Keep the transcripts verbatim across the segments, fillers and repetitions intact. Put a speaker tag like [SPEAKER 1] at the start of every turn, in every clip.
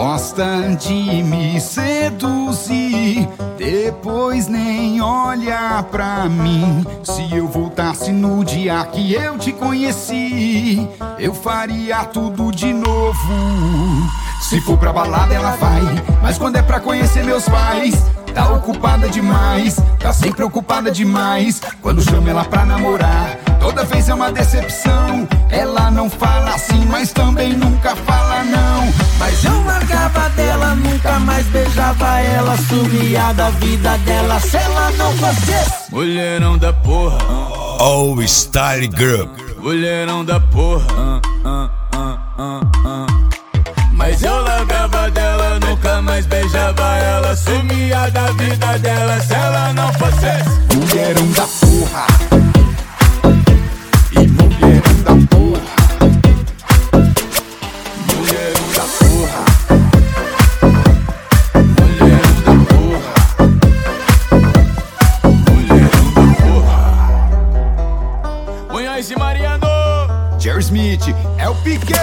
[SPEAKER 1] Gosta de me seduzir, depois nem olha pra mim. Se eu voltasse no dia que eu te conheci, eu faria tudo de novo. Se for pra balada ela vai, mas quando é pra conhecer meus pais, tá ocupada demais, tá sempre ocupada demais. Quando chamo ela pra namorar, toda vez é uma decepção. Ela não fala assim, mas também nunca fala não.
[SPEAKER 2] Mas eu largava dela, nunca mais beijava ela, sumia da vida dela se ela não fosse
[SPEAKER 3] mulherão da porra,
[SPEAKER 4] All Style Group.
[SPEAKER 3] mulherão da porra, uh, uh, uh, uh, uh. Mas eu largava dela, nunca mais beijava ela, sumia da vida dela se ela não fosse
[SPEAKER 1] mulherão da porra. E mulherão da porra.
[SPEAKER 3] mulherão da porra, mulherão da porra, mulherão da porra. Munhoz e Mariano,
[SPEAKER 1] Jerry Smith, é o Piquet.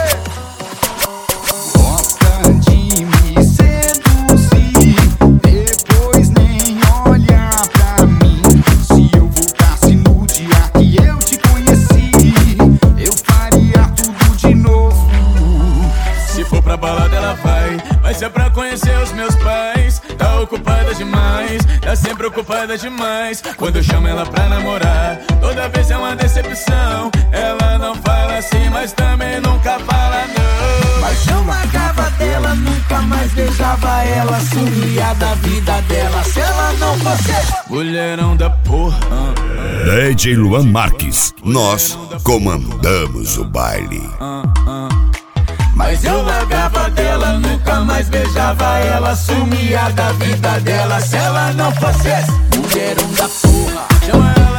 [SPEAKER 1] Gosta de me seduzir, depois nem olha pra mim. Se eu voltasse no dia que eu te conheci, eu faria tudo de novo.
[SPEAKER 3] se for pra balada ela vai, mas é pra conhecer os meus pais. Tá ocupada demais, tá sempre ocupada demais. Quando eu chamo ela pra namorar, toda vez é uma decepção. Ela não fala assim, mas também nunca fala não.
[SPEAKER 2] Mas eu largava dela, nunca mais beijava ela, sumia da vida dela se ela não fosse
[SPEAKER 3] mulherão da porra, uh,
[SPEAKER 4] D J Luan Marques, nós comandamos o baile.
[SPEAKER 3] uh, uh.
[SPEAKER 2] Mas eu largava dela, nunca mais beijava ela, sumia da vida dela se ela não fosse mulherão da porra.
[SPEAKER 3] Chama ela